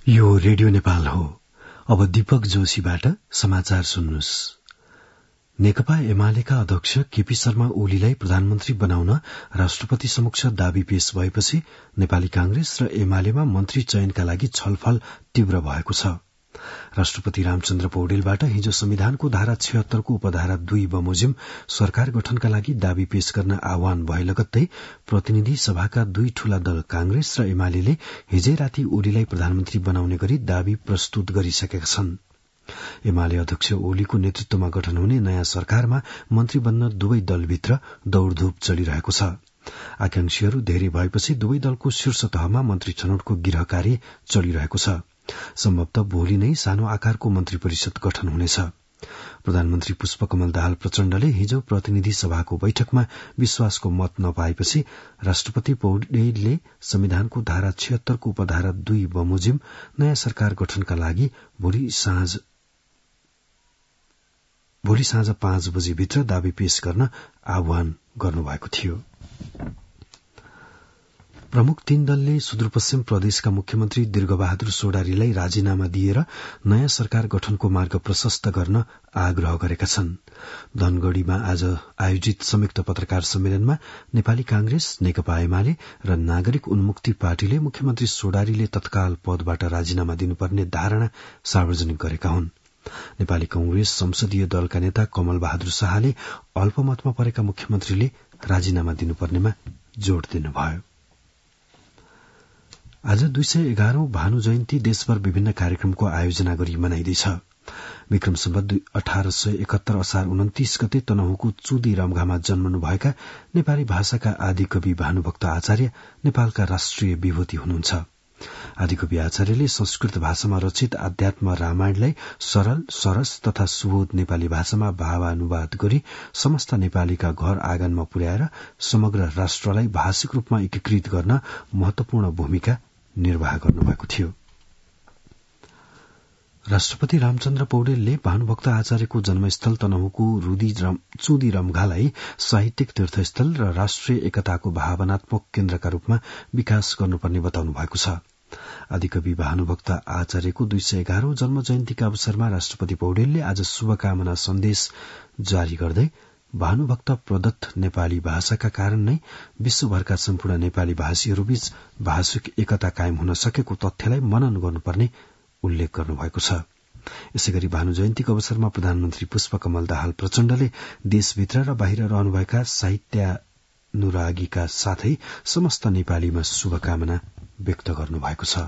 यो रेडियो नेपाल हो। अब दीपक जोशीबाट समाचार सुन्नुस्। नेकपा एमालेका अध्यक्ष केपी शर्मा ओलीलाई प्रधानमन्त्री बनाउन राष्ट्रपति समक्ष दावी पेश भएपछि नेपाली कांग्रेस र एमालेमा मन्त्री चयनका लागि छलफल तीव्र भएको छ। राष्ट्रपति रामचन्द्र पौडेलबाट हिजो संविधानको धारा 76 को उपधारा 2 बमोजिम सरकार गठनका लागि दावी पेश गर्न आह्वान भए लगत्तै प्रतिनिधि सभाका दुई ठूला दल कांग्रेस र एमालेले हिजै राति ओलीलाई प्रधानमन्त्री बनाउने गरी दावी प्रस्तुत गरिसकेका छन्। एमाले अध्यक्ष ओलीको नेतृत्वमा गठन हुने नयाँ सरकारमा मन्त्री बन्न दुवै दलभित्र दौड़धूप चलिरहेको छ। आकांक्षीहरू धेरै भएपछि दुवै दलको शीर्ष तहमा मन्त्री छनौटको गिरह कार्य चलिरहेको छ। सम्भवतः भोलि नै सानो आकारको मन्त्री परिषद गठन हुनेछ। प्रधानमन्त्री पुष्पकमल दाहाल प्रचण्डले हिजो प्रतिनिधि सभाको बैठकमा विश्वासको मत नपाएपछि राष्ट्रपति पौडेलले संविधानको धारा 76 को उपधारा 2 बमोजिम नयाँ सरकार गठनका लागि भोलि साँझ 5 बजेभित्र दावी पेश गर्न आह्वान गर्नुभएको थियो। प्रमुख तीन दलले सुदूरपश्चिम प्रदेशका मुख्यमन्त्री दीर्घबहादुर सोडारीलाई राजीनामा दिएर नयाँ सरकार गठनको मार्ग प्रशस्त गर्न आग्रह गरेका छन्। धनगढ़ीमा आज आयोजित संयुक्त पत्रकार सम्मेलनमा नेपाली कांग्रेस, नेकपा एमाले र नागरिक उन्मुक्ति पार्टीले मुख्यमन्त्री सोडारीले तत्काल पदबाट राजीनामा दिनुपर्ने धारणा सार्वजनिक गरेका हुन्। नेपाली कांग्रेस संसदीय दलका नेता कमल बहादुर शाहले अल्पमतमा परेका मुख्यमन्त्रीले राजीनामा दिनुपर्नेमा जोड़ दिनुभयो। आज 211औं भानु जयन्ती देशभर विभिन्न कार्यक्रमको आयोजना गरी मनाइँदैछ। विक्रम सम्वत 1871 असार 29 गते तनहुँको चुदी रम्घामा जन्मनुभएका नेपाली भाषाका आदिकवि भानुभक्त आचार्य नेपालका राष्ट्रिय विभूति हुनुहुन्छ। आदिकवि आचार्यले संस्कृत भाषामा रचित आध्यात्म रामायणलाई सरल, सरस तथा सुबोध नेपाली भाषामा भावानुवाद गरी समस्त नेपालीका घर आँगनमा पुर्याएर समग्र राष्ट्रलाई भाषिक रूपमा एकीकृत गर्न महत्वपूर्ण भूमिका निर्वाह गर्नुभएको थियो। राष्ट्रपति रामचन्द्र पौडेलले भानुभक्त आचार्यको जन्मस्थल तनहुँको चुदी रम्घालाई साहित्यिक तीर्थस्थल र राष्ट्रिय एकताको भावनात्मक केन्द्रका रूपमा विकास गर्नुपर्ने बताउनु भएको छ। आदिकवि भानुभक्त आचार्यको 211औं जन्म जयन्तीका अवसरमा राष्ट्रपति पौडेलले आज शुभकामना सन्देश जारी गर्दै भानुभक्त प्रदत्त नेपाली भाषाका कारण नै विश्वभरका सम्पूर्ण नेपाली भाषीहरूबीच भाषिक एकता कायम हुन सकेको तथ्यलाई मनन गर्नुपर्ने उल्लेख गर्नुभएको छ। यसैगरी भानु जयन्तीको अवसरमा प्रधानमन्त्री पुष्पकमल दाहाल प्रचण्डले देशभित्र र बाहिर रहनुभएका साहित्यानुरागीका साथै समस्त नेपालीमा शुभकामना व्यक्त गर्नुभएको छ।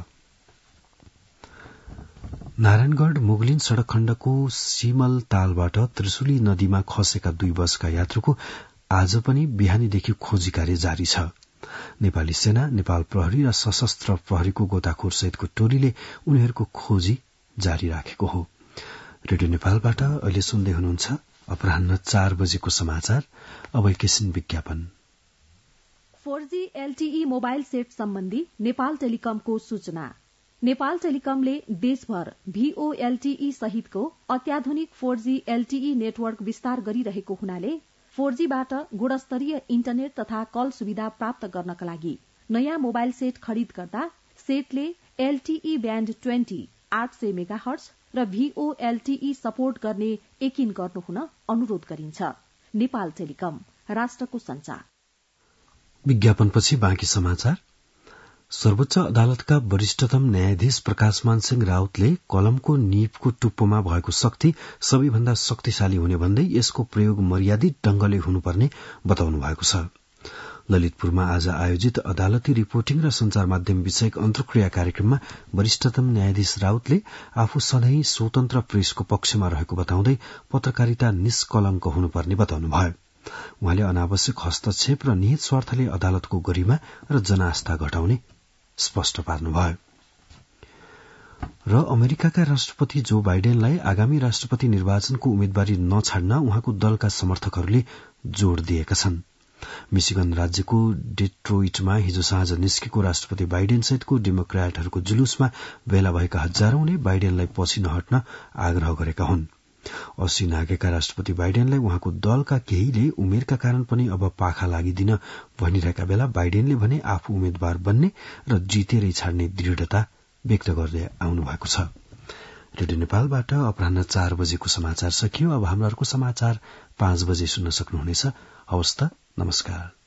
नारायणगढ़ मुगलिन सड़क खण्डको सिमल तालबाट त्रिशुली नदीमा खसेका 2 बसका यात्रुको आज पनि बिहानीदेखि खोजी कार्य जारी छ। नेपाली सेना, नेपाल प्रहरी र सशस्त्र प्रहरीको गोताखोर सहितको टोलीले उनीहरूको खोजी जारी राखेको हो। रेडियो नेपालबाट अहिले सुन्दै हुनुहुन्छ अपराह्न 4 बजेको समाचार। अब एकैछिन विज्ञापन। 4G LTE मोबाइल सेट सम्बन्धी नेपाल टेलिकमको सूचना। नेपाल टेलिकमले देशभर VOLTE सहितको अत्याधुनिक 4G LTE नेटवर्क विस्तार गरिरहेको हुनाले 4Gबाट गुणस्तरीय इन्टरनेट तथा कल सुविधा प्राप्त गर्नका लागि नयाँ मोबाइल सेट खरिद गर्दा सेटले LTE ब्याण्ड 20 800 मेगाहर्ज र VOLTE सपोर्ट गर्ने यकिन गर्नुहुन अनुरोध गरिन्छ। नेपाल टेलिकम, राष्ट्रको संचार। विज्ञापनपछि बाँकी समाचार। सर्वोच्च अदालतका वरिष्ठतम न्यायाधीश प्रकाशमान सिंह राउतले कलमको नीबको टुप्पोमा भएको शक्ति सबैभन्दा शक्तिशाली हुने भन्दै यसको प्रयोग मर्यादित ढंगले हुनुपर्ने बताउनु भएको छ। ललितपुरमा आज आयोजित अदालती रिपोर्टिङ र संचार माध्यम विषयक अन्तर्क्रिया कार्यक्रममा वरिष्ठतम न्यायाधीश राउतले आफू सधैँ स्वतन्त्र प्रेसको पक्षमा रहेको बताउँदै पत्रकारिता निष्कलङ्क हुनुपर्ने बताउनुभयो। उहाँले अनावश्यक हस्तक्षेप र निहित स्वार्थले अदालतको गरिमा र जनआस्था घटाउने स्पष्ट पार्नुभयो। र अमेरिकाका राष्ट्रपति जो बाइडेनलाई आगामी राष्ट्रपति निर्वाचनको उम्मेद्वारी नछाड्न उहाँको दलका समर्थकहरूले जोड़ दिएका छन्। मिशिगन राज्यको डेट्रोइटमा हिजो साँझ निस्केको राष्ट्रपति बाइडेन सहितको डेमोक्रेटहरूको जुलुसमा भेला भएका हजारौंले बाइडेनलाई पछि नहट्न आग्रह गरेका हुन्। 80 नागेका राष्ट्रपति बाइडेनलाई उहाँको दलका केहीले उमेरका कारण पनि अब पाखा लागिदिन भनिरहेका बेला बाइडेनले भने आफू उम्मेद्वार बन्ने र जितेरै छाड्ने दृढ़ता व्यक्त गर्दै आउनु भएको छ। रेडियो नेपालबाट अपराह्न 4 बजेको समाचार सकियो। अब हाम्रो अर्को समाचार 5 बजे सुन्न सक्नुहुनेछ। हवस् त, नमस्कार।